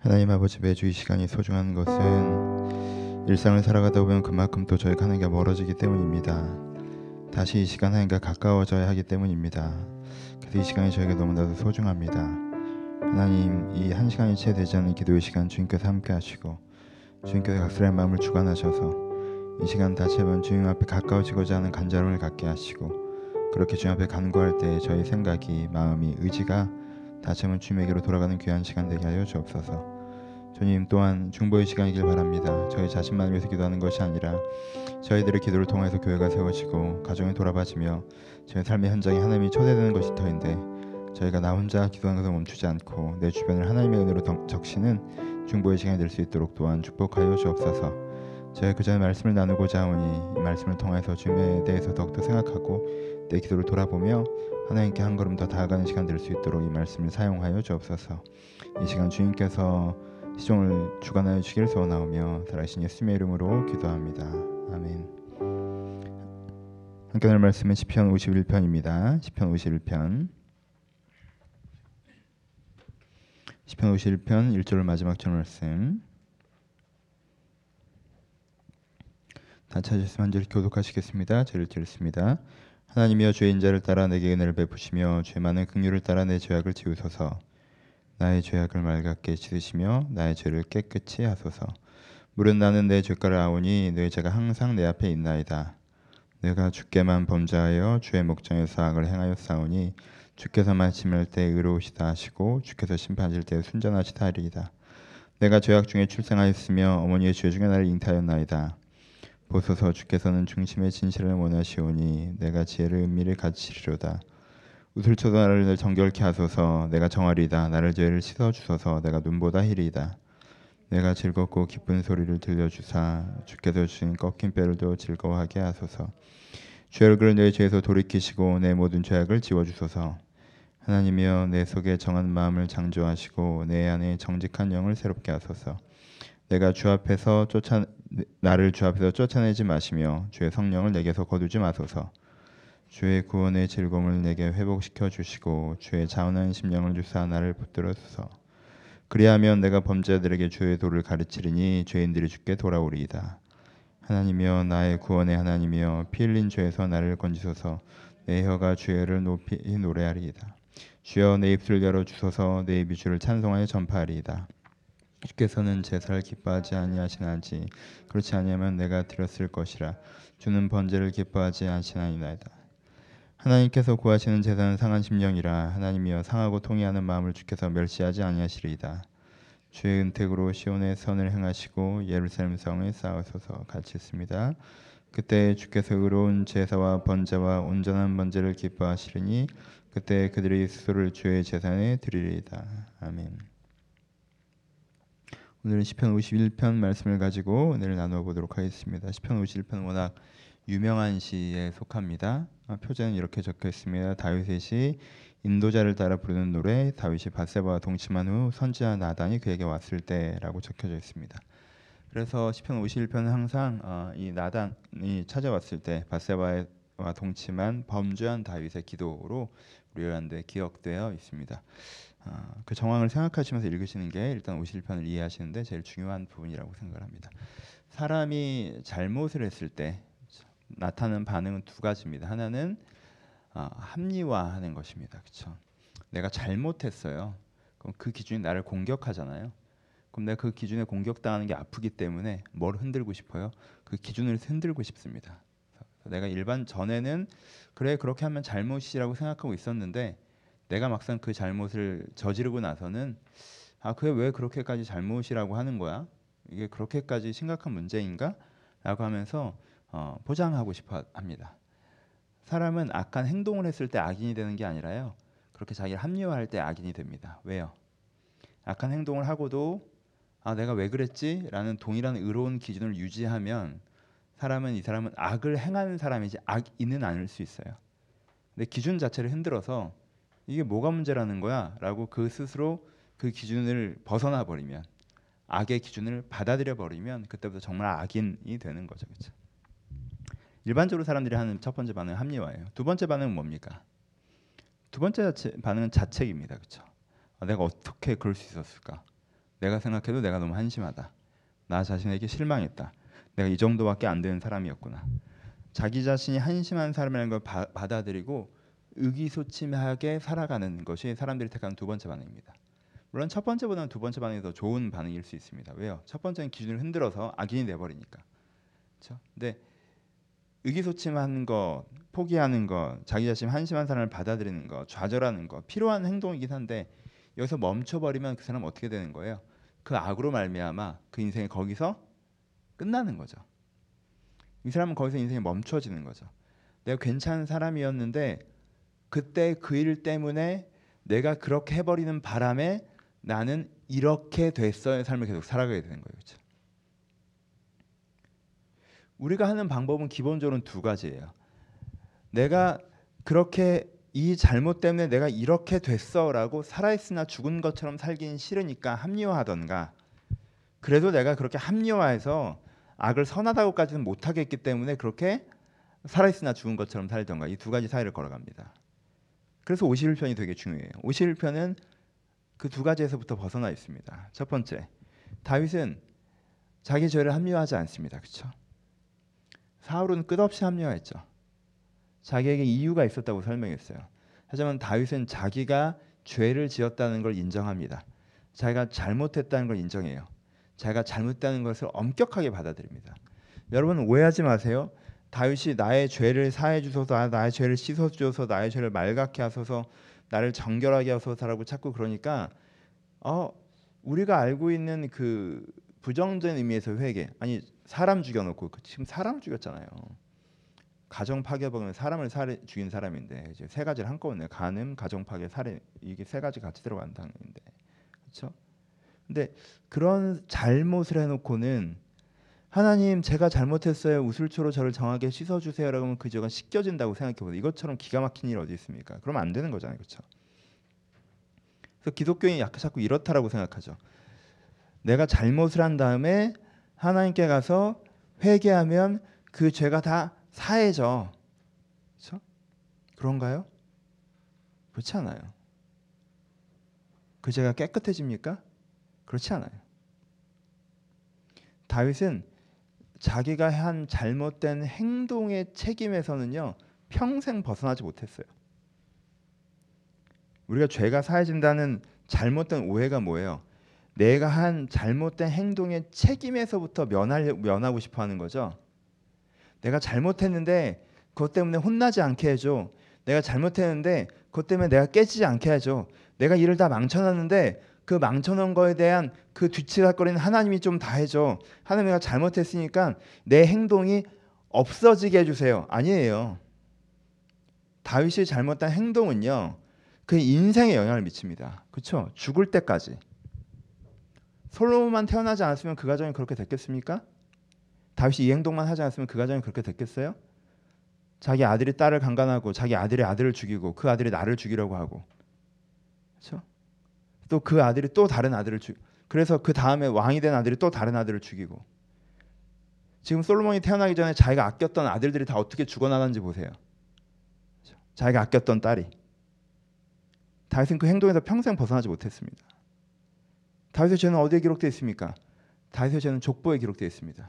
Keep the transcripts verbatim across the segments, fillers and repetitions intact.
하나님 아버지, 매주 이 시간이 소중한 것은 일상을 살아가다 보면 그만큼 또 저희가 하나님과 멀어지기 때문입니다. 다시 이 시간 하나님과 가까워져야 하기 때문입니다. 그래서 이 시간이 저에게 너무나도 소중합니다. 하나님, 이 한 시간이 채 되지 않는 기도의 시간 주님께서 함께 하시고 주님께서 각설의 마음을 주관하셔서 이 시간 다시 한번 주님 앞에 가까워지고자 하는 간절함을 갖게 하시고, 그렇게 주님 앞에 간구할 때 저희 생각이, 마음이, 의지가 다시 한번 주님에게로 돌아가는 귀한 시간 되게 하여 주옵소서. 주님 또한 중보의 시간이길 바랍니다. 저희 자신만 위해서 기도하는 것이 아니라 저희들의 기도를 통해서 교회가 세워지고 가정이 돌아봐지며 저희 삶의 현장에 하나님이 초대되는 것이 터인데, 저희가 나 혼자 기도하는 것을 멈추지 않고 내 주변을 하나님의 은혜로 적시는 중보의 시간이 될 수 있도록 또한 축복하여 주옵소서. 저희 그 전에 말씀을 나누고자 하오니 이 말씀을 통해서 주님에 대해서 더욱더 생각하고 내 기도를 돌아보며 하나님께 한 걸음 더 다가가는 시간 될 수 있도록 이 말씀을 사용하여 주옵소서. 이 시간 주님께서 시종을 주관하여 주길 소원하오며 살아계신 예수님의 이름으로 기도합니다. 아멘. 함께 나눌 말씀은 시편 오십일 편입니다. 시편 오십일 편 시편 오십일 편 일 절 마지막 절 말씀 다 찾으셨으면 한 절 교독하시겠습니다. 저를 읽겠습니다. 하나님이여, 주의 인자를 따라 내게 은혜를 베푸시며 주의 많은 긍휼을 따라 내 죄악을 지우소서. 나의 죄악을 맑게 씻으시며 나의 죄를 깨끗이 하소서. 물은 나는 내 죄가를 아오니 내 죄가 항상 내 앞에 있나이다. 내가 주께만 범죄하여 주의 목전에서 악을 행하였사오니 주께서 말씀할 때 의로우시다 하시고 주께서 심판하실 때 순전하시다 하리이다. 내가 죄악 중에 출생하였으며 어머니의 죄 중에 나를 잉태하였나이다. 보소서, 주께서는 중심의 진실을 원하시오니 내가 지혜를 은밀히 가지시리로다. 우슬초도 나를 정결케 하소서. 내가 정하리이다. 나를 죄를 씻어주소서. 내가 눈보다 희리이다. 내가 즐겁고 기쁜 소리를 들려주사 주께서 주신 꺾인 뼈를도 즐거워하게 하소서. 주의 얼굴을 내 죄에서 돌이키시고 내 모든 죄악을 지워주소서. 하나님이여, 내 속에 정한 마음을 창조하시고 내 안에 정직한 영을 새롭게 하소서. 내가 주 앞에서 쫓아 나를 주 앞에서 쫓아내지 마시며 주의 성령을 내게서 거두지 마소서. 주의 구원의 즐거움을 내게 회복시켜 주시고 주의 자원한 심령을 주사 나를 붙들어 주소서. 그리하면 내가 범죄자들에게 주의 도를 가르치리니 죄인들이 주께 돌아오리이다. 하나님이여, 나의 구원의 하나님이여, 피 흘린 죄에서 나를 건지소서. 내 혀가 주의를 높이 노래하리이다. 주여, 내 입술 열어 주소서. 내 입이 주를 찬송하여 전파하리이다. 주께서는 제사를 기뻐하지 아니하시나지 그렇지 아니하면 내가 드렸을 것이라. 주는 번제를 기뻐하지 않으시나이다. 하나님께서 구하시는 제사는 상한 심령이라. 하나님이여, 상하고 통회하는 마음을 주께서 멸시하지 아니하시리이다. 주의 은택으로 시온의 선을 행하시고 예루살렘 성을 쌓으소서. 같이 있습니다. 그때 주께서 의로운 제사와 번제와 온전한 번제를 기뻐하시리니 그때 그들이 수소를 주의 제사에 드리리이다. 아멘. 오늘은 시편 오십일 편 말씀을 가지고 오늘 나누어 보도록 하겠습니다. 시편 오십일 편은 워낙 유명한 시에 속합니다. 표제는 이렇게 적혀 있습니다. 다윗의 시, 인도자를 따라 부르는 노래. 다윗이 밧세바와 동침한 후 선지자 나단이 그에게 왔을 때라고 적혀져 있습니다. 그래서 시편 오십일 편은 항상 어, 이 나단이 찾아왔을 때 밧세바와 동침한 범죄한 다윗의 기도로 우리한테 기억되어 있습니다. 어, 그 정황을 생각하시면서 읽으시는 게 일단 오십일 편을 이해하시는데 제일 중요한 부분이라고 생각을 합니다. 사람이 잘못을 했을 때 나타나는 반응은 두 가지입니다. 하나는 어, 합리화하는 것입니다. 그렇죠? 내가 잘못했어요. 그럼 그 기준이 나를 공격하잖아요. 그럼 내가 그 기준에 공격당하는 게 아프기 때문에 뭘 흔들고 싶어요? 그 기준을 흔들고 싶습니다. 내가 일반 전에는 그래 그렇게 하면 잘못이라고 생각하고 있었는데 내가 막상 그 잘못을 저지르고 나서는 아 그게 왜 그렇게까지 잘못이라고 하는 거야? 이게 그렇게까지 심각한 문제인가? 라고 하면서 어, 포장하고 싶어 합니다. 사람은 악한 행동을 했을 때 악인이 되는 게 아니라요. 그렇게 자기를 합리화할 때 악인이 됩니다. 왜요? 악한 행동을 하고도 아 내가 왜 그랬지? 라는 동일한 의로운 기준을 유지하면 사람은 이 사람은 악을 행하는 사람이지 악인은 아닐 수 있어요. 근데 기준 자체를 흔들어서 이게 뭐가 문제라는 거야? 라고 그 스스로 그 기준을 벗어나 버리면, 악의 기준을 받아들여 버리면 그때부터 정말 악인이 되는 거죠. 그렇죠? 일반적으로 사람들이 하는 첫 번째 반응은 합리화예요. 두 번째 반응은 뭡니까? 두 번째 자체, 반응은 자책입니다. 그렇죠? 아, 내가 어떻게 그럴 수 있었을까? 내가 생각해도 내가 너무 한심하다. 나 자신에게 실망했다. 내가 이 정도밖에 안 되는 사람이었구나. 자기 자신이 한심한 사람이라는 걸 바, 받아들이고 의기소침하게 살아가는 것이 사람들이 택하는 두 번째 반응입니다. 물론 첫 번째보다는 두 번째 반응이 더 좋은 반응일 수 있습니다. 왜요? 첫 번째는 기준을 흔들어서 악인이 돼버리니까. 그렇죠? 근데 의기소침한 거, 포기하는 거, 자기 자신 한심한 사람을 받아들이는 거, 좌절하는 거 필요한 행동이긴 한데 여기서 멈춰버리면 그 사람은 어떻게 되는 거예요? 그 악으로 말미암아 그 인생이 거기서 끝나는 거죠. 이 사람은 거기서 인생이 멈춰지는 거죠. 내가 괜찮은 사람이었는데 그때 그 일 때문에 내가 그렇게 해버리는 바람에 나는 이렇게 됐어의 삶을 계속 살아가게 되는 거예요. 그렇죠? 우리가 하는 방법은 기본적으로 두 가지예요. 내가 그렇게 이 잘못 때문에 내가 이렇게 됐어라고 살아있으나 죽은 것처럼 살긴 싫으니까 합리화하던가, 그래도 내가 그렇게 합리화해서 악을 선하다고까지는 못하겠기 때문에 그렇게 살아있으나 죽은 것처럼 살던가, 이 두 가지 사이를 걸어갑니다. 그래서 오십일 편이 되게 중요해요. 오십일 편은 그 두 가지에서부터 벗어나 있습니다. 첫 번째, 다윗은 자기 죄를 합리화하지 않습니다. 그렇죠? 사울은 끝없이 합리화했죠. 자기에게 이유가 있었다고 설명했어요. 하지만 다윗은 자기가 죄를 지었다는 걸 인정합니다. 자기가 잘못했다는 걸 인정해요. 자기가 잘못했다는 것을 엄격하게 받아들입니다. 여러분 오해하지 마세요. 다윗이 나의 죄를 사해 주소서, 나의 죄를 씻어 주소서, 나의 죄를 말갛게 하소서, 나를 정결하게 하소서라고 자꾸 그러니까 어 우리가 알고 있는 그 부정적인 의미에서 회개, 아니 사람 죽여놓고 지금 사람 죽였잖아요. 가정 파괴범은 사람을 살해, 죽인 사람인데 이제 세 가지를 한꺼번에 간음, 가정 파괴, 살해, 이게 세 가지 같이 들어간 단어인데, 그렇죠? 근데 그런 잘못을 해놓고는 하나님 제가 잘못했어요. 우슬초로 저를 정하게 씻어주세요라고 하면 그 죄가 씻겨진다고 생각해보세요. 이것처럼 기가 막힌 일이 어디 있습니까? 그러면 안 되는 거잖아요. 그렇죠? 그래서 기독교인이 약간 자꾸 이렇다라고 생각하죠. 내가 잘못을 한 다음에 하나님께 가서 회개하면 그 죄가 다 사해져. 그렇죠? 그런가요? 그렇지 않아요. 그 죄가 깨끗해집니까? 그렇지 않아요. 다윗은 자기가 한 잘못된 행동의 책임에서는요 평생 벗어나지 못했어요. 우리가 죄가 사해진다는 잘못된 오해가 뭐예요? 내가 한 잘못된 행동의 책임에서부터 면할, 면하고 싶어하는 거죠. 내가 잘못했는데 그것 때문에 혼나지 않게 해줘. 내가 잘못했는데 그것 때문에 내가 깨지지 않게 해줘. 내가 일을 다 망쳐놨는데 그 망쳐놓은 거에 대한 그 뒤치락거리는 하나님이 좀 다 해줘. 하나님 내가 잘못했으니까 내 행동이 없어지게 해주세요. 아니에요. 다윗이 잘못한 행동은요 그 인생에 영향을 미칩니다. 그렇죠? 죽을 때까지. 솔로몬만 태어나지 않았으면 그 가정이 그렇게 됐겠습니까? 다윗이 이 행동만 하지 않았으면 그 가정이 그렇게 됐겠어요? 자기 아들이 딸을 강간하고 자기 아들이 아들을 죽이고 그 아들이 나를 죽이려고 하고, 그렇죠? 또 그 아들이 또 다른 아들을 죽 그래서 그 다음에 왕이 된 아들이 또 다른 아들을 죽이고, 지금 솔로몬이 태어나기 전에 자기가 아꼈던 아들들이 다 어떻게 죽어나가는지 보세요. 그렇죠? 자기가 아꼈던 딸이. 다윗은 그 행동에서 평생 벗어나지 못했습니다. 다윗의 죄는 어디에 기록되어 있습니까? 다윗의 죄는 족보에 기록되어 있습니다.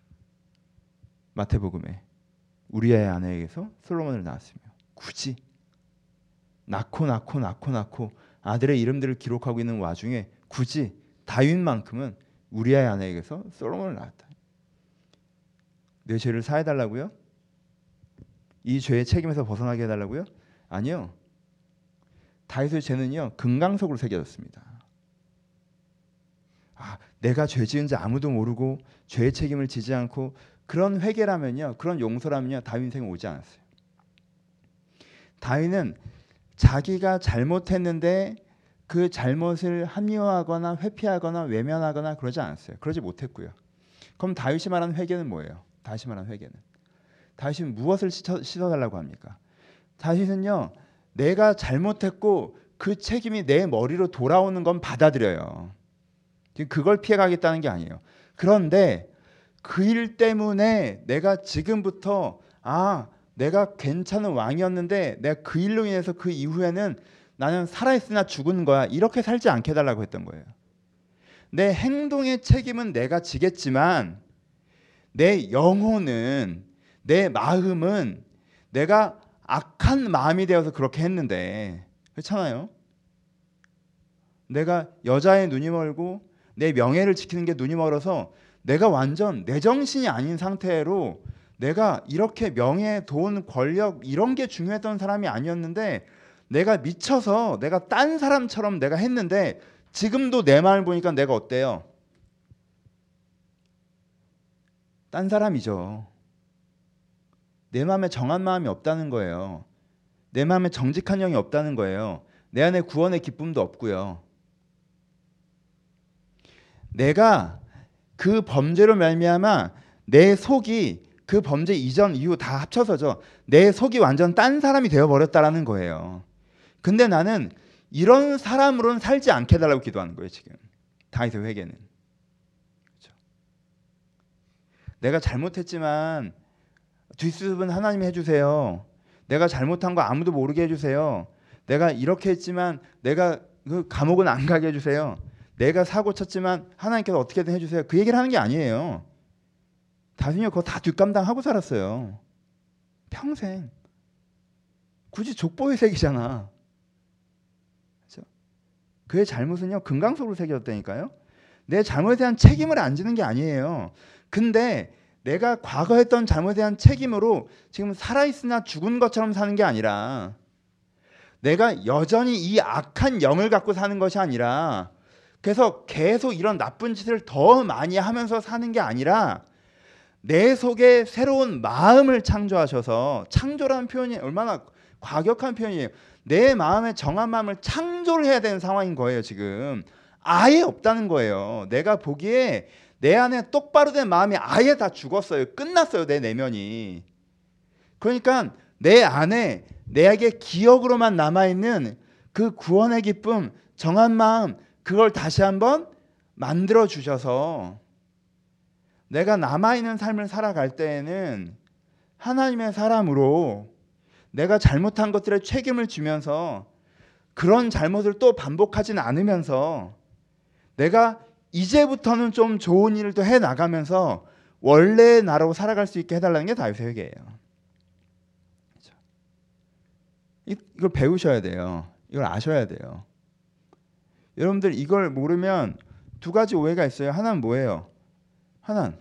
마태복음에 우리아의 아내에게서 솔로몬을 낳았으며, 굳이 낳고 낳고 낳고 낳고 아들의 이름들을 기록하고 있는 와중에 굳이 다윗만큼은 우리아의 아내에게서 솔로몬을 낳았다. 내 죄를 사해달라고요? 이 죄의 책임에서 벗어나게 해달라고요? 아니요. 다윗의 죄는요 금강석으로 새겨졌습니다. 아, 내가 죄 지은지 아무도 모르고 죄의 책임을 지지 않고 그런 회개라면요, 그런 용서라면요 다윗 인생에 오지 않았어요. 다윗은 자기가 잘못했는데 그 잘못을 합리화하거나 회피하거나 외면하거나 그러지 않았어요. 그러지 못했고요. 그럼 다윗이 말하는 회개는 뭐예요? 다윗이 말하는 회개는 다윗은 무엇을 씻어, 씻어달라고 합니까? 다윗은요 내가 잘못했고 그 책임이 내 머리로 돌아오는 건 받아들여요. 그걸 피해가겠다는 게 아니에요. 그런데 그 일 때문에 내가 지금부터 아 내가 괜찮은 왕이었는데 내가 그 일로 인해서 그 이후에는 나는 살아있으나 죽은 거야, 이렇게 살지 않게 해달라고 했던 거예요. 내 행동의 책임은 내가 지겠지만 내 영혼은, 내 마음은 내가 악한 마음이 되어서 그렇게 했는데, 그렇잖아요. 내가 여자의 눈이 멀고 내 명예를 지키는 게 눈이 멀어서 내가 완전 내 정신이 아닌 상태로 내가 이렇게 명예, 돈, 권력 이런 게 중요했던 사람이 아니었는데 내가 미쳐서 내가 딴 사람처럼 내가 했는데 지금도 내 마음을 보니까 내가 어때요? 딴 사람이죠. 내 마음에 정한 마음이 없다는 거예요. 내 마음에 정직한 영이 없다는 거예요. 내 안에 구원의 기쁨도 없고요. 내가 그 범죄로 말미암아 내 속이 그 범죄 이전 이후 다 합쳐서죠. 내 속이 완전 딴 사람이 되어버렸다라는 거예요. 근데 나는 이런 사람으로는 살지 않게 해달라고 기도하는 거예요. 지금 다윗의 회개는. 그렇죠? 내가 잘못했지만 뒷수습은 하나님이 해주세요. 내가 잘못한 거 아무도 모르게 해주세요. 내가 이렇게 했지만 내가 그 감옥은 안 가게 해주세요. 내가 사고 쳤지만 하나님께서 어떻게든 해주세요. 그 얘기를 하는 게 아니에요. 다윗이 그거 다 뒷감당하고 살았어요. 평생. 굳이 족보회색이잖아. 그렇죠? 그의 잘못은요 금강석으로 새겨졌다니까요. 내 잘못에 대한 책임을 안 지는 게 아니에요. 근데 내가 과거 했던 잘못에 대한 책임으로 지금 살아있으나 죽은 것처럼 사는 게 아니라, 내가 여전히 이 악한 영을 갖고 사는 것이 아니라, 그래서 계속 이런 나쁜 짓을 더 많이 하면서 사는 게 아니라 내 속에 새로운 마음을 창조하셔서, 창조라는 표현이 얼마나 과격한 표현이에요. 내 마음에 정한 마음을 창조를 해야 되는 상황인 거예요. 지금 아예 없다는 거예요. 내가 보기에 내 안에 똑바로 된 마음이 아예 다 죽었어요. 끝났어요. 내 내면이. 그러니까 내 안에 내게 기억으로만 남아있는 그 구원의 기쁨, 정한 마음, 그걸 다시 한번 만들어 주셔서 내가 남아있는 삶을 살아갈 때에는 하나님의 사람으로 내가 잘못한 것들에 책임을 지면서 그런 잘못을 또 반복하진 않으면서 내가 이제부터는 좀 좋은 일을 또 해나가면서 원래의 나로 살아갈 수 있게 해달라는 게 다윗의 회개예요. 그렇죠? 이걸 배우셔야 돼요. 이걸 아셔야 돼요. 여러분들 이걸 모르면 두 가지 오해가 있어요. 하나는 뭐예요? 하나는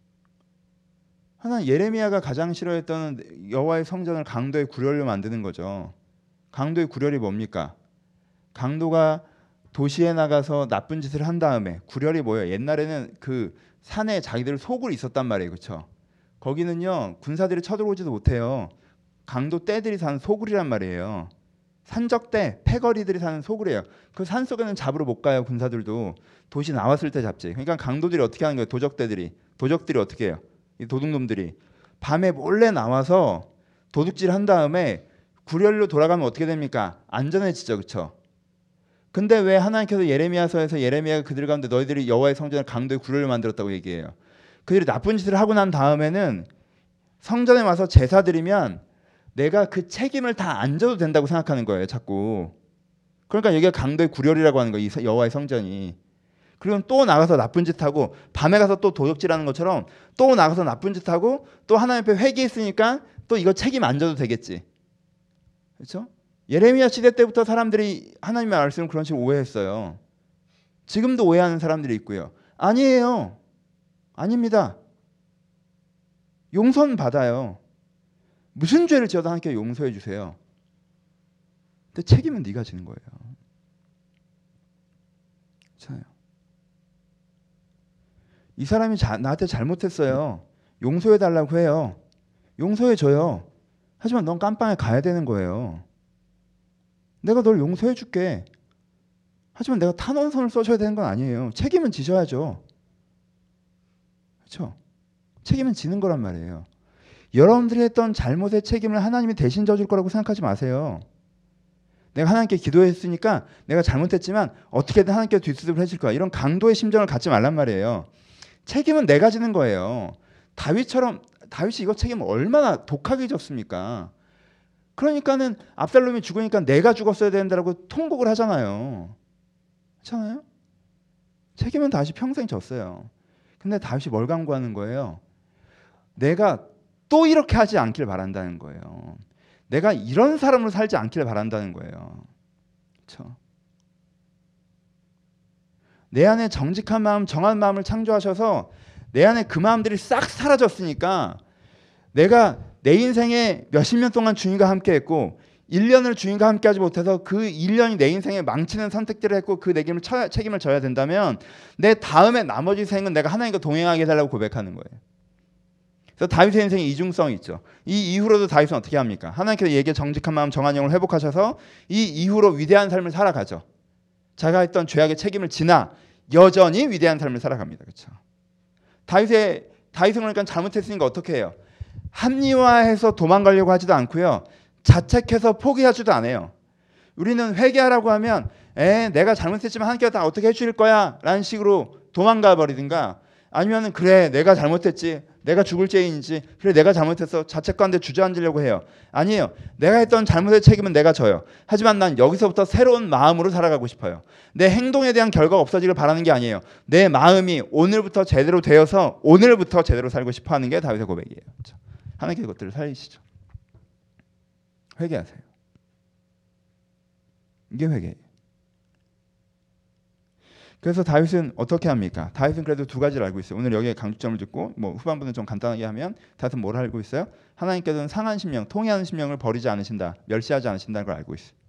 하나는 예레미야가 가장 싫어했던 여호와의 성전을 강도의 구렬로 만드는 거죠. 강도의 구렬이 뭡니까? 강도가 도시에 나가서 나쁜 짓을 한 다음에, 구렬이 뭐예요? 옛날에는 그 산에 자기들 소굴이 있었단 말이에요. 그렇죠? 거기는요 군사들이 쳐들어오지도 못해요. 강도 떼들이 사는 소굴이란 말이에요. 산적대, 패거리들이 사는 소굴이에요. 그 산속에는 잡으러 못 가요. 군사들도 도시 나왔을 때 잡지. 그러니까 강도들이 어떻게 하는 거예요? 도적대들이. 도적들이 어떻게 해요? 이 도둑놈들이 밤에 몰래 나와서 도둑질 한 다음에 구렬로 돌아가면 어떻게 됩니까? 안전해지죠. 그렇죠? 근데 왜 하나님께서 예레미야서에서 예레미야가 그들 가운데 너희들이 여호와의 성전을 강도의 구렬로 만들었다고 얘기해요? 그들이 나쁜 짓을 하고 난 다음에는 성전에 와서 제사 드리면 내가 그 책임을 다 안 져도 된다고 생각하는 거예요. 자꾸. 그러니까 여기가 강도의 구렬이라고 하는 거예요. 이 여호와의 성전이. 그리고 또 나가서 나쁜 짓 하고, 밤에 가서 또 도둑질하는 것처럼 또 나가서 나쁜 짓 하고, 또 하나님 앞에 회개했으니까 또 이거 책임 안 져도 되겠지. 그렇죠? 예레미야 시대 때부터 사람들이 하나님의 말씀을 그런 식으로 오해했어요. 지금도 오해하는 사람들이 있고요. 아니에요. 아닙니다. 용서는 받아요. 무슨 죄를 지어도 하나님께 용서해 주세요. 근데 책임은 네가 지는 거예요. 그렇잖아요. 이 사람이 자, 나한테 잘못했어요. 용서해 달라고 해요. 용서해 줘요. 하지만 넌 깜빵에 가야 되는 거예요. 내가 널 용서해 줄게. 하지만 내가 탄원서를 써줘야 되는 건 아니에요. 책임은 지셔야죠. 그렇죠? 책임은 지는 거란 말이에요. 여러분들이 했던 잘못의 책임을 하나님이 대신 져줄 거라고 생각하지 마세요. 내가 하나님께 기도했으니까 내가 잘못했지만 어떻게든 하나님께 뒷수습을 해줄 거야. 이런 강도의 심정을 갖지 말란 말이에요. 책임은 내가 지는 거예요. 다윗처럼, 다윗이 이거 책임을 얼마나 독하게 졌습니까? 그러니까는 압살롬이 죽으니까 내가 죽었어야 된다고 통곡을 하잖아요. 그렇잖아요? 책임은 다윗이 평생 졌어요. 근데 다윗이 뭘 강구하는 거예요? 내가 또 이렇게 하지 않길 바란다는 거예요. 내가 이런 사람으로 살지 않길 바란다는 거예요. 그렇죠? 내 안에 정직한 마음, 정한 마음을 창조하셔서 내 안에 그 마음들이 싹 사라졌으니까 내가 내 인생에 몇십 년 동안 주님과 함께했고 일 년을 주님과 함께하지 못해서 그 일 년이 내 인생에 망치는 선택들을 했고 그 책임을, 쳐, 책임을 져야 된다면 내 다음에 나머지 생은 내가 하나님과 동행하게 해달라고 고백하는 거예요. 그래서 다윗의 인생에 이중성이 있죠. 이 이후로도 다윗은 어떻게 합니까? 하나님께서 얘기에 정직한 마음, 정한 영을 회복하셔서 이 이후로 위대한 삶을 살아가죠. 자기가 했던 죄악의 책임을 지나 여전히 위대한 삶을 살아갑니다. 그렇죠? 다윗의 다윗은 그러니까 잘못했으니까 어떻게 해요? 합리화해서 도망가려고 하지도 않고요. 자책해서 포기하지도 않아요. 우리는 회개하라고 하면 에 내가 잘못했지만 하나님께서 다 어떻게 해주실 거야 라는 식으로 도망가 버리든가 아니면 그래 내가 잘못했지 내가 죽을 죄인이지 그래 내가 잘못했어 자책가운데 주저앉으려고 해요. 아니에요. 내가 했던 잘못의 책임은 내가 져요. 하지만 난 여기서부터 새로운 마음으로 살아가고 싶어요. 내 행동에 대한 결과가 없어지길 바라는 게 아니에요. 내 마음이 오늘부터 제대로 되어서 오늘부터 제대로 살고 싶어하는 게 다윗의 고백이에요. 그렇죠? 하나님께서 그것들을 살리시죠. 회개하세요. 이게 회개예요. 그래서 다윗은 어떻게 합니까? 다윗은 그래도 두 가지를 알고 있어요. 오늘 여기에 강조점을 짓고 뭐 후반부는 좀 간단하게 하면 다윗은 뭘 알고 있어요? 하나님께서는 상한 심령, 통회하는 심령을 버리지 않으신다, 멸시하지 않으신다는 걸 알고 있어요.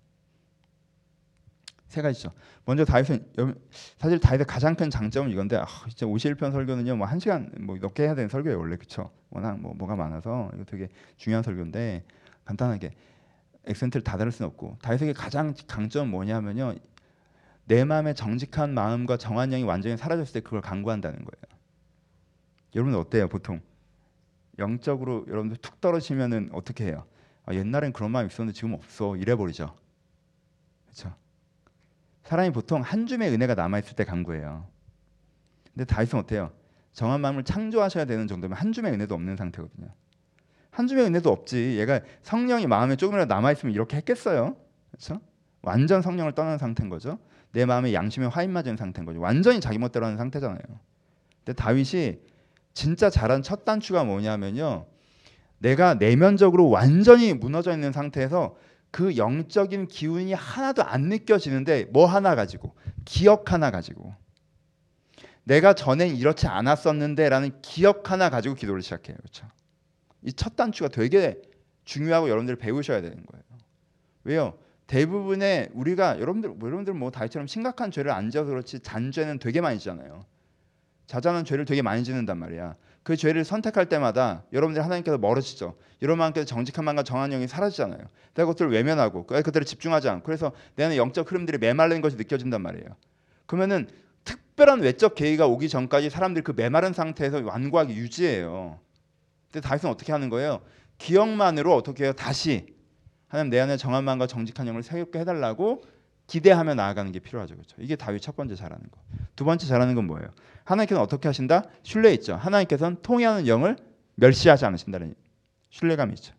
세 가지죠. 먼저 다윗은 사실 다윗의 가장 큰 장점은 이건데 아, 진짜 오십일 편 설교는요 뭐 한 시간 뭐 넘게 해야 되는 설교예요 원래. 그렇죠? 워낙 뭐 뭐가 많아서 이거 되게 중요한 설교인데 간단하게 액센트를 다 다룰 수는 없고 다윗에게 가장 강점은 뭐냐면요. 내 마음의 정직한 마음과 정한 영이 완전히 사라졌을 때 그걸 강구한다는 거예요. 여러분 어때요? 보통 영적으로 여러분들 툭 떨어지면은 어떻게 해요? 아, 옛날엔 그런 마음이 있었는데 지금 없어 이래버리죠. 그렇죠? 사람이 보통 한 줌의 은혜가 남아있을 때 강구해요. 근데 다윗은 어때요? 정한 마음을 창조하셔야 되는 정도면 한 줌의 은혜도 없는 상태거든요. 한 줌의 은혜도 없지. 얘가 성령이 마음에 조금이라도 남아있으면 이렇게 했겠어요? 그렇죠? 완전 성령을 떠난 상태인 거죠. 내 마음에 양심에 화인 맞은 상태인 거죠. 완전히 자기 멋대로 하는 상태잖아요. 근데 다윗이 진짜 잘한 첫 단추가 뭐냐면요. 내가 내면적으로 완전히 무너져 있는 상태에서 그 영적인 기운이 하나도 안 느껴지는데 뭐 하나 가지고 기억 하나 가지고 내가 전엔 이렇지 않았었는데 라는 기억 하나 가지고 기도를 시작해요. 그렇죠? 이 첫 단추가 되게 중요하고 여러분들 배우셔야 되는 거예요. 왜요? 대부분의 우리가 여러분들 뭐 여러분들 뭐 다윗처럼 심각한 죄를 안 지어서 그렇지 잔죄는 되게 많이 지잖아요. 자잘한 죄를 되게 많이 짓는단 말이야. 그 죄를 선택할 때마다 여러분들 하나님께서 멀어지죠. 여러분께서 정직한 마음과 정한 영이 사라지잖아요. 내가 그것들을 외면하고 그것들을 집중하지 않고 그래서 내 안에 영적 흐름들이 메마른 것이 느껴진단 말이에요. 그러면은 특별한 외적 계기가 오기 전까지 사람들이 그 메마른 상태에서 완고하게 유지해요. 근데 다윗은 어떻게 하는 거예요? 기억만으로 어떻게 해요? 다시 하나님 내 안에 정한 마음과 정직한 영을 새롭게 해달라고 기대하며 나아가는 게 필요하죠. 그렇죠? 이게 다윗 첫 번째 잘하는 거. 두 번째 잘하는 건 뭐예요? 하나님께서는 어떻게 하신다? 신뢰 있죠. 하나님께서는 통회하는 영을 멸시하지 않으신다는 신뢰감이 있죠.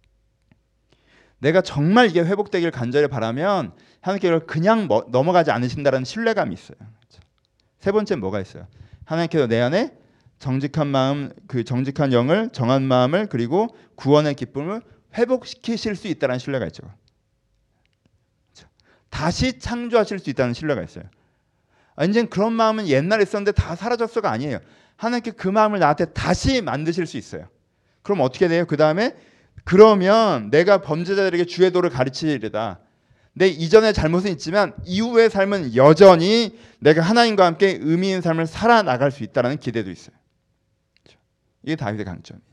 내가 정말 이게 회복되길 간절히 바라면 하나님께서 그냥 뭐, 넘어가지 않으신다는 신뢰감이 있어요. 그렇죠? 세 번째는 뭐가 있어요? 하나님께서 내 안에 정직한 마음, 그 정직한 영을, 정한 마음을 그리고 구원의 기쁨을 회복시키실 수 있다는 신뢰가 있죠. 그렇죠? 다시 창조하실 수 있다는 신뢰가 있어요. 아, 이제 그런 마음은 옛날에 있었는데 다 사라졌어가 아니에요. 하나님께 그 마음을 나한테 다시 만드실 수 있어요. 그럼 어떻게 돼요? 그 다음에 그러면 내가 범죄자들에게 주의 도를 가르치리다. 내 이전의 잘못은 있지만 이후의 삶은 여전히 내가 하나님과 함께 의미 있는 삶을 살아나갈 수 있다는 기대도 있어요. 그렇죠? 이게 다윗의 강점이에요.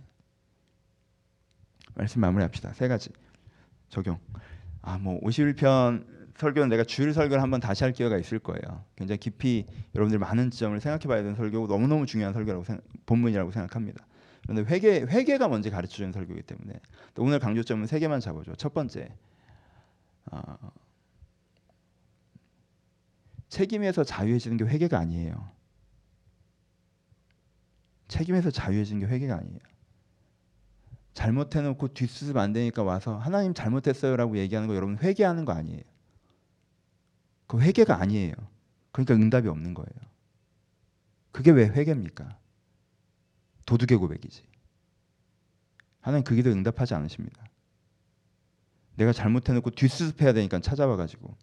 말씀 마무리합시다. 세 가지 적용. 아, 뭐 오십일 편 설교는 내가 주일 설교를 한번 다시 할 기회가 있을 거예요. 굉장히 깊이 여러분들 많은 지점을 생각해봐야 되는 설교고 너무너무 중요한 설교라고 생각, 본문이라고 생각합니다. 그런데 회개 회개가 먼저 가르쳐주는 설교이기 때문에 또 오늘 강조점은 세 개만 잡아줘. 첫 번째, 어, 책임에서 자유해지는 게 회개가 아니에요. 책임에서 자유해지는 게 회개가 아니에요. 잘못해놓고 뒷수습 안 되니까 와서 하나님 잘못했어요라고 얘기하는 거 여러분 회개하는 거 아니에요. 그 회개가 아니에요. 그러니까 응답이 없는 거예요. 그게 왜 회개입니까? 도둑의 고백이지. 하나님 그 기도에 응답하지 않으십니다. 내가 잘못해놓고 뒷수습해야 되니까 찾아와가지고.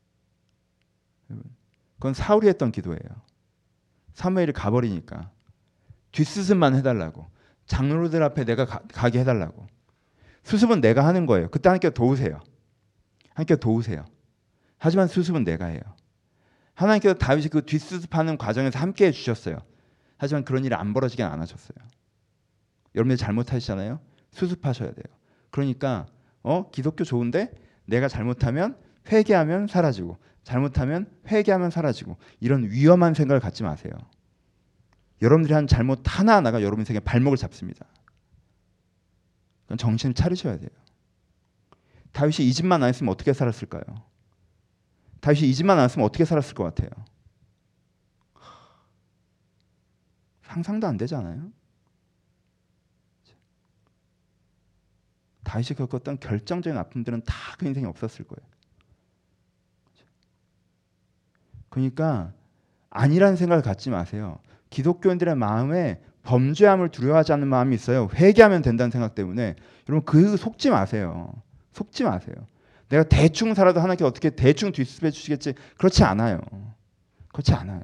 그건 사울이 했던 기도예요. 사무엘이 가버리니까 뒷수습만 해달라고. 장로들 앞에 내가 가, 가게 해달라고. 수습은 내가 하는 거예요. 그때 하나님께 도우세요. 하나님께 도우세요. 하지만 수습은 내가 해요. 하나님께서 다윗이 그 뒷수습하는 과정에서 함께 해주셨어요. 하지만 그런 일이 안 벌어지게 안 하셨어요. 여러분들 잘못하시잖아요. 수습하셔야 돼요. 그러니까 어 기독교 좋은데 내가 잘못하면 회개하면 사라지고 잘못하면 회개하면 사라지고 이런 위험한 생각을 갖지 마세요. 여러분들이 한 잘못 하나하나가 여러분 인생의 발목을 잡습니다. 정신을 차리셔야 돼요. 다윗이 이 집만 안 했으면 어떻게 살았을까요? 다윗이 이 집만 안 했으면 어떻게 살았을 것 같아요? 상상도 안 되잖아요. 다윗이 겪었던 결정적인 아픔들은 다 그 인생에 없었을 거예요. 그러니까 아니라는 생각을 갖지 마세요. 기독교인들의 마음에 범죄함을 두려워하지 않는 마음이 있어요. 회개하면 된다는 생각 때문에. 여러분 그 속지 마세요. 속지 마세요. 내가 대충 살아도 하나님께 어떻게 대충 뒷수습해 주시겠지. 그렇지 않아요. 그렇지 않아요.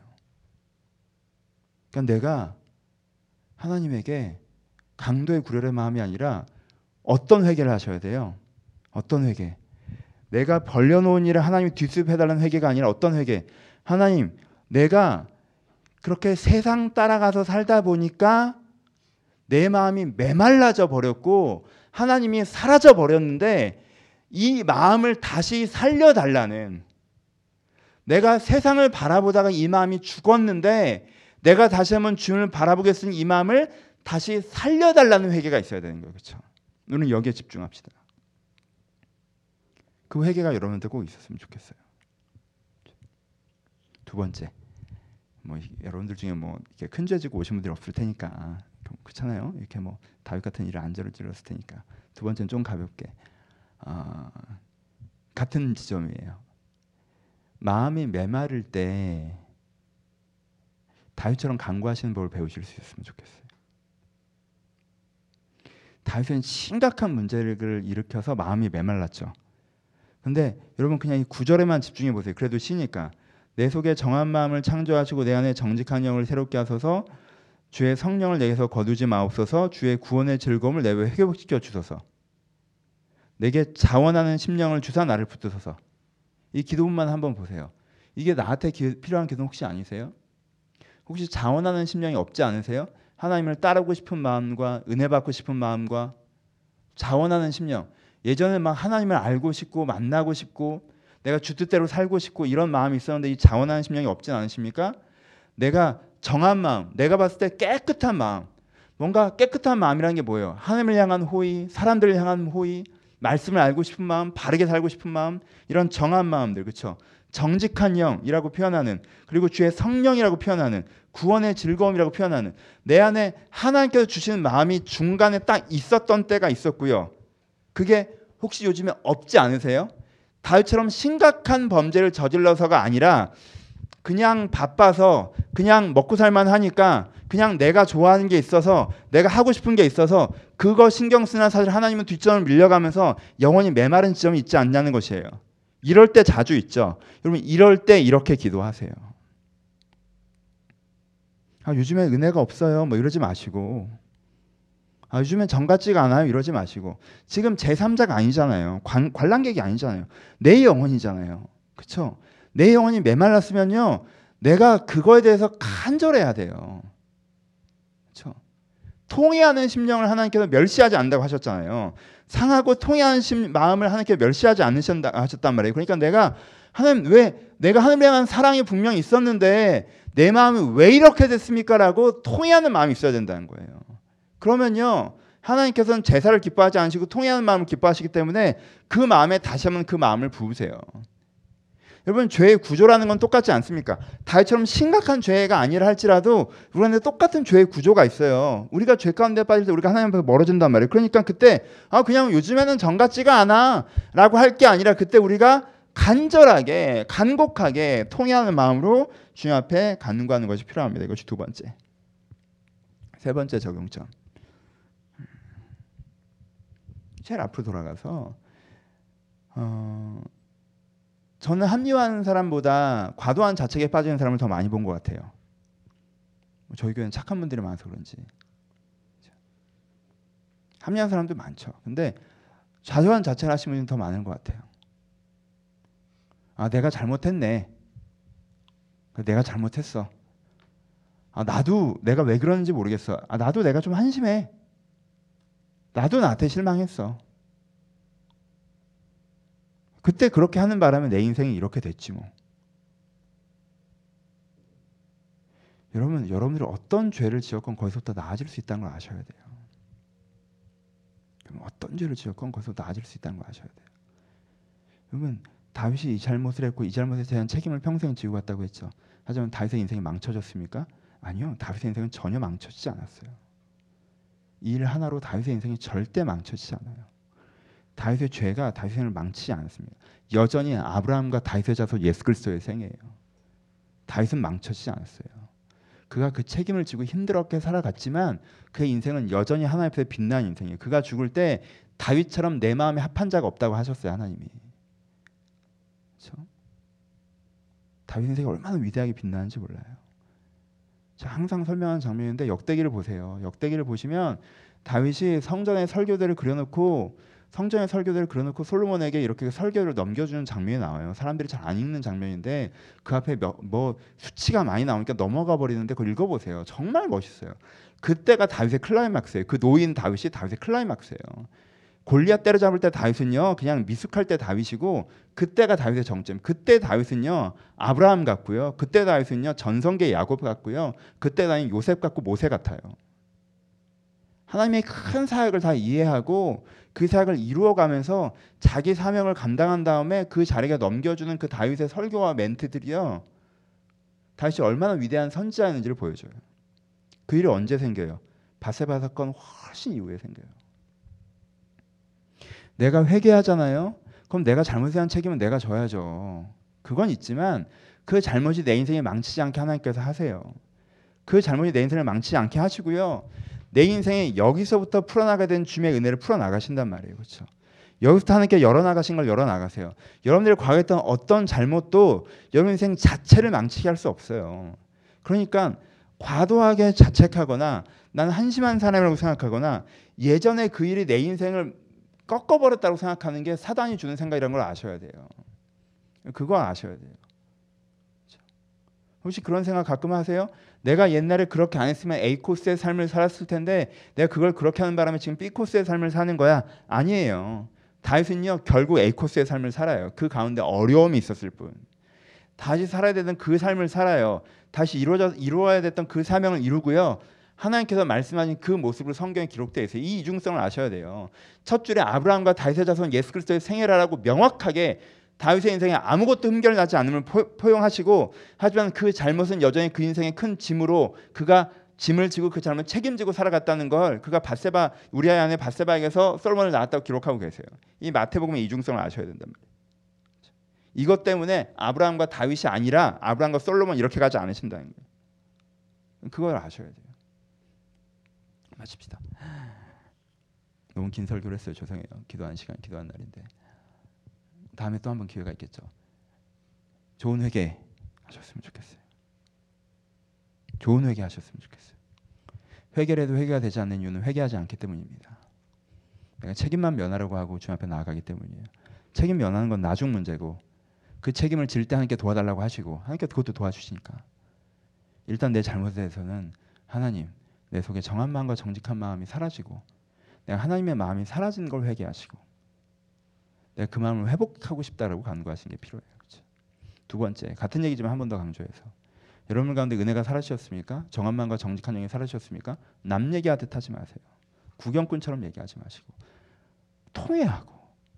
그러니까 내가 하나님에게 강도의 구별의 마음이 아니라 어떤 회개를 하셔야 돼요? 어떤 회개? 내가 벌려놓은 일을 하나님이 뒷수습해달라는 회개가 아니라 어떤 회개? 하나님, 내가 그렇게 세상 따라가서 살다 보니까 내 마음이 메말라져 버렸고 하나님이 사라져 버렸는데 이 마음을 다시 살려달라는, 내가 세상을 바라보다가 이 마음이 죽었는데 내가 다시 한번 주님을 바라보겠으니 이 마음을 다시 살려달라는 회개가 있어야 되는 거예요. 그렇죠? 우리는 여기에 집중합시다. 그 회개가 여러분들 꼭 있었으면 좋겠어요. 두 번째, 뭐 여러분들 중에 뭐 이렇게 큰 죄 지고 오신 분들이 없을 테니까 그렇잖아요. 이렇게 뭐 다윗 같은 일을 안 저질렀을 테니까. 두 번째는 좀 가볍게 어, 같은 지점이에요. 마음이 메마를 때 다윗처럼 간구하시는 법을 배우실 수 있었으면 좋겠어요. 다윗은 심각한 문제를 일으켜서 마음이 메말랐죠. 근데 여러분 그냥 이 구절에만 집중해 보세요. 그래도 시니까. 내 속에 정한 마음을 창조하시고 내 안에 정직한 영을 새롭게 하소서. 주의 성령을 내게서 거두지 마옵소서. 주의 구원의 즐거움을 내게 회복시켜 주소서. 내게 자원하는 심령을 주사 나를 붙드소서. 이 기도문만 한번 보세요. 이게 나한테 기, 필요한 기도 혹시 아니세요? 혹시 자원하는 심령이 없지 않으세요? 하나님을 따르고 싶은 마음과 은혜 받고 싶은 마음과 자원하는 심령. 예전에 막 하나님을 알고 싶고 만나고 싶고 내가 주 뜻대로 살고 싶고 이런 마음이 있었는데 이 자원하는 심령이 없진 않으십니까? 내가 정한 마음, 내가 봤을 때 깨끗한 마음. 뭔가 깨끗한 마음이라는 게 뭐예요? 하나님을 향한 호의, 사람들을 향한 호의, 말씀을 알고 싶은 마음, 바르게 살고 싶은 마음, 이런 정한 마음들, 그렇죠? 정직한 영이라고 표현하는, 그리고 주의 성령이라고 표현하는, 구원의 즐거움이라고 표현하는, 내 안에 하나님께서 주시는 마음이 중간에 딱 있었던 때가 있었고요. 그게 혹시 요즘에 없지 않으세요? 다윗처럼 심각한 범죄를 저질러서가 아니라 그냥 바빠서 그냥 먹고 살만 하니까 그냥 내가 좋아하는 게 있어서 내가 하고 싶은 게 있어서 그거 신경 쓰나 사실 하나님은 뒷전을 밀려가면서 영원히 메마른 지점이 있지 않냐는 것이에요. 이럴 때 자주 있죠. 여러분 이럴 때 이렇게 기도하세요. 아, 요즘에 은혜가 없어요. 뭐 이러지 마시고, 아, 요즘엔 정 같지가 않아요. 이러지 마시고, 지금 제삼자가 아니잖아요. 관, 관람객이 아니잖아요. 내 영혼이잖아요. 그렇죠? 내 영혼이 메말랐으면요, 내가 그거에 대해서 간절해야 돼요. 그렇죠? 통회하는 심령을 하나님께서 멸시하지 않는다고 하셨잖아요. 상하고 통회하는 심, 마음을 하나님께서 멸시하지 않으셨다 하셨단 말이에요. 그러니까 내가 하나님, 왜 내가 하나님에 대한 사랑이 분명히 있었는데 내 마음이 왜 이렇게 됐습니까? 라고 통회하는 마음이 있어야 된다는 거예요. 그러면요, 하나님께서는 제사를 기뻐하지 않으시고 통회하는 마음을 기뻐하시기 때문에 그 마음에 다시 한번 그 마음을 부으세요. 여러분, 죄의 구조라는 건 똑같지 않습니까? 다윗처럼 심각한 죄가 아니라 할지라도 우리한테 똑같은 죄의 구조가 있어요. 우리가 죄 가운데 빠질 때 우리가 하나님 앞에서 멀어진단 말이에요. 그러니까 그때 아 그냥 요즘에는 정 같지가 않아 라고 할 게 아니라 그때 우리가 간절하게 간곡하게 통회하는 마음으로 주님 앞에 간구하는 것이 필요합니다. 이것이 두 번째. 세 번째 적용점. 제일 앞으로 돌아가서 어, 저는 합리화하는 사람보다 과도한 자책에 빠지는 사람을 더 많이 본 것 같아요. 저희 교회는 착한 분들이 많아서 그런지. 합리화하는 사람도 많죠. 근데 과도한 자책을 하시는 분이 더 많은 것 같아요. 아, 내가 잘못했네. 내가 잘못했어. 아, 나도 내가 왜 그러는지 모르겠어. 아, 나도 내가 좀 한심해. 나도 나한테 실망했어. 그때 그렇게 하는 바람에 내 인생이 이렇게 됐지 뭐. 여러분, 여러분들이 어떤 죄를 지었건 거기서부터 나아질 수 있다는 걸 아셔야 돼요. 어떤 죄를 지었건 거기서 나아질 수 있다는 걸 아셔야 돼요. 여러분, 다윗이 이 잘못을 했고 이 잘못에 대한 책임을 평생 지고 갔다고 했죠. 하지만 다윗의 인생이 망쳐졌습니까? 아니요. 다윗의 인생은 전혀 망쳐지지 않았어요. 이 일 하나로 다윗의 인생이 절대 망쳐지지 않아요. 다윗의 죄가 다윗의 인생을 망치지 않았습니다. 여전히 아브라함과 다윗의 자손 예수 그리스도의 생애예요. 다윗은 망쳐지지 않았어요. 그가 그 책임을 지고 힘들게 살아갔지만 그의 인생은 여전히 하나님 앞에 빛나는 인생이에요. 그가 죽을 때 다윗처럼 내 마음에 합한 자가 없다고 하셨어요. 하나님이. 그렇죠? 다윗 인생이 얼마나 위대하게 빛나는지 몰라요. 제가 항상 설명하는 장면인데 역대기를 보세요. 역대기를 보시면 다윗이 성전의 설교대를 그려놓고 성전의 설교대를 그려놓고 솔로몬에게 이렇게 설교를 넘겨주는 장면이 나와요. 사람들이 잘 안 읽는 장면인데 그 앞에 몇, 뭐 수치가 많이 나오니까 넘어가 버리는데 그걸 읽어보세요. 정말 멋있어요. 그때가 다윗의 클라이막스예요. 그 노인 다윗이 다윗의 클라이막스예요. 골리앗 때려잡을 때 다윗은요 그냥 미숙할 때 다윗이고 그때가 다윗의 정점. 그때 다윗은요 아브라함 같고요. 그때 다윗은요 전성기의 야곱 같고요. 그때 다윗은 요셉 같고 모세 같아요. 하나님의 큰 사역을 다 이해하고 그 사역을 이루어가면서 자기 사명을 감당한 다음에 그 자리가 넘겨주는 그 다윗의 설교와 멘트들이요 다윗이 얼마나 위대한 선지자였는지를 보여줘요. 그 일이 언제 생겨요? 바세바 사건 훨씬 이후에 생겨요. 내가 회개하잖아요. 그럼 내가 잘못에 대한 책임은 내가 져야죠. 그건 있지만 그 잘못이 내 인생에 망치지 않게 하나님께서 하세요. 그 잘못이 내 인생을 망치지 않게 하시고요. 내 인생에 여기서부터 풀어나가야 되는 주님의 은혜를 풀어나가신단 말이에요. 그렇죠? 여기서부터 하나님께 열어나가신 걸 열어나가세요. 여러분들이 과거에 했던 어떤 잘못도 여러분 인생 자체를 망치게 할 수 없어요. 그러니까 과도하게 자책하거나 나는 한심한 사람이라고 생각하거나 예전에 그 일이 내 인생을 꺾어버렸다고 생각하는 게 사단이 주는 생각이라는 걸 아셔야 돼요. 그거 아셔야 돼요. 혹시 그런 생각 가끔 하세요? 내가 옛날에 그렇게 안 했으면 A 코스의 삶을 살았을 텐데 내가 그걸 그렇게 하는 바람에 지금 B 코스의 삶을 사는 거야? 아니에요. 다윗은요 결국 A 코스의 삶을 살아요. 그 가운데 어려움이 있었을 뿐. 다시 살아야 되던 그 삶을 살아요. 다시 이루어져, 이루어야 됐던 그 사명을 이루고요. 하나님께서 말씀하신 그 모습으로 성경에 기록되어 있어요. 이 이중성을 아셔야 돼요. 첫 줄에 아브라함과 다윗의 자손 예수 그리스도의 생애라라고 명확하게 다윗의 인생에 아무것도 흠결 나지 않음을 포용하시고 하지만 그 잘못은 여전히 그 인생의 큰 짐으로 그가 짐을 지고 그 잘못 책임지고 살아갔다는 걸 그가 바세바 우리아의 아내 바세바에게서 솔로몬을 낳았다고 기록하고 계세요. 이 마태복음의 이중성을 아셔야 된단 말이에요. 이것 때문에 아브라함과 다윗이 아니라 아브라함과 솔로몬 이렇게 가지 않으신다는 거예요. 그걸 아셔야 돼요. 마칩시다. 너무 긴 설교를 했어요. 죄송해요. 기도하는 시간, 기도하는 날인데. 다음에 또 한번 기회가 있겠죠. 좋은 회개 하셨으면 좋겠어요. 좋은 회개 하셨으면 좋겠어요. 회개를 해도 회개가 되지 않는 이유는 회개하지 않기 때문입니다. 내가 책임만 면하려고 하고 주님 앞에 나아가기 때문이에요. 책임 면하는 건 나중 문제고 그 책임을 질 때 하나님께 도와달라고 하시고 하나님께 그것도 도와주시니까 일단 내 잘못에 대해서는 하나님 내 속에 정한 마음과 정직한 마음이 사라지고 내가 하나님의 마음이 사라진 걸 회개하시고 내가 그 마음을 회복하고 싶다라고 간구하시는 게 필요해요. 그렇죠? 두 번째, 같은 얘기지만 한 번 더 강조해서 여러분 가운데 은혜가 사라지셨습니까? 정한 마음과 정직한 영이 사라지셨습니까? 남 얘기하듯 하지 마세요. 구경꾼처럼 얘기하지 마시고 통회하고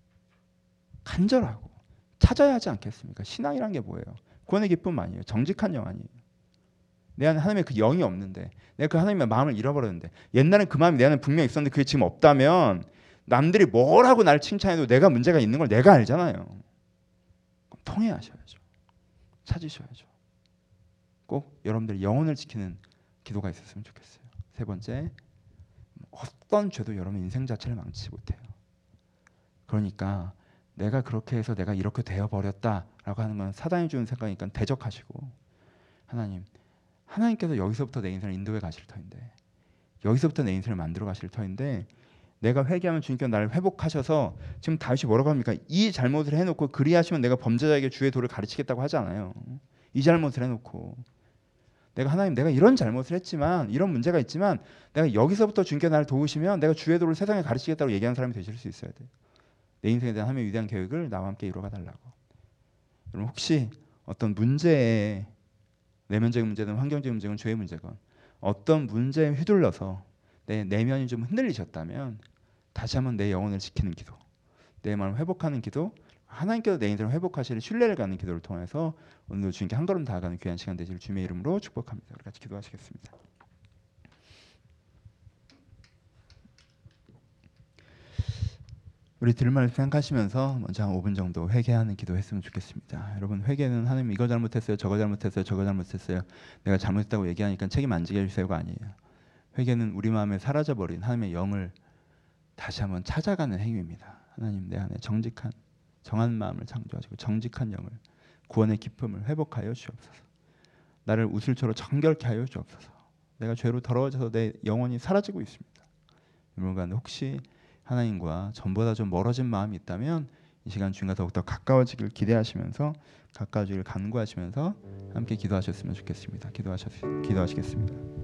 간절하고 찾아야 하지 않겠습니까? 신앙이란 게 뭐예요? 구원의 기쁨 아니에요. 정직한 영 아니에요. 내 안에 하나님의 그 영이 없는데 내가 그 하나님의 마음을 잃어버렸는데 옛날엔 그 마음이 내 안에 분명히 있었는데 그게 지금 없다면 남들이 뭘 하고 나를 칭찬해도 내가 문제가 있는 걸 내가 알잖아요. 통회하셔야죠. 찾으셔야죠. 꼭 여러분들이 영혼을 지키는 기도가 있었으면 좋겠어요. 세 번째, 어떤 죄도 여러분 인생 자체를 망치지 못해요. 그러니까 내가 그렇게 해서 내가 이렇게 되어버렸다라고 하는 건 사단이 주는 생각이니까 대적하시고, 하나님, 하나님께서 여기서부터 내 인생을 인도해 가실 터인데, 여기서부터 내 인생을 만들어 가실 터인데, 내가 회개하면 주님께서 나를 회복하셔서, 지금 다윗이 뭐라고 합니까? 이 잘못을 해놓고 그리하시면 내가 범죄자에게 주의 도를 가르치겠다고 하지 않아요. 이 잘못을 해놓고 내가 하나님, 내가 이런 잘못을 했지만, 이런 문제가 있지만 내가 여기서부터 주님께서 나를 도우시면 내가 주의 도를 세상에 가르치겠다고 얘기하는 사람이 되실 수 있어야 돼요. 내 인생에 대한 하나님의 위대한 계획을 나와 함께 이루어가 달라고. 여러분, 혹시 어떤 문제에, 내면적인 문제든 환경적인 문제든 죄의 문제건 어떤 문제에 휘둘러서 내 내면이 좀 흔들리셨다면 다시 한번 내 영혼을 지키는 기도, 내 마음을 회복하는 기도, 하나님께서 내 인생을 회복하실 신뢰를 갖는 기도를 통해서 오늘도 주님께 한 걸음 다가가는 귀한 시간 되실 주님의 이름으로 축복합니다. 우리 같이 기도하시겠습니다. 우리 들을 말을 생각하시면서 먼저 한 오 분 정도 회개하는 기도 했으면 좋겠습니다. 여러분, 회개는 하나님 이거 잘못했어요, 저거 잘못했어요, 저거 잘못했어요, 내가 잘못했다고 얘기하니까 책임 안 지게 해주세요가 아니에요. 회개는 우리 마음에 사라져버린 하나님의 영을 다시 한번 찾아가는 행위입니다. 하나님, 내 안에 정직한 정한 마음을 창조하시고 정직한 영을, 구원의 기쁨을 회복하여 주옵소서. 나를 우슬초로 정결케 하여 주옵소서. 내가 죄로 더러워져서 내 영혼이 사라지고 있습니다. 여러분, 혹시 하나님과 전보다 좀 멀어진 마음이 있다면 이 시간 주님과 더욱더 가까워지길 기대하시면서, 가까워지길 간구하시면서 함께 기도하셨으면 좋겠습니다. 기도하셨, 기도하시겠습니다.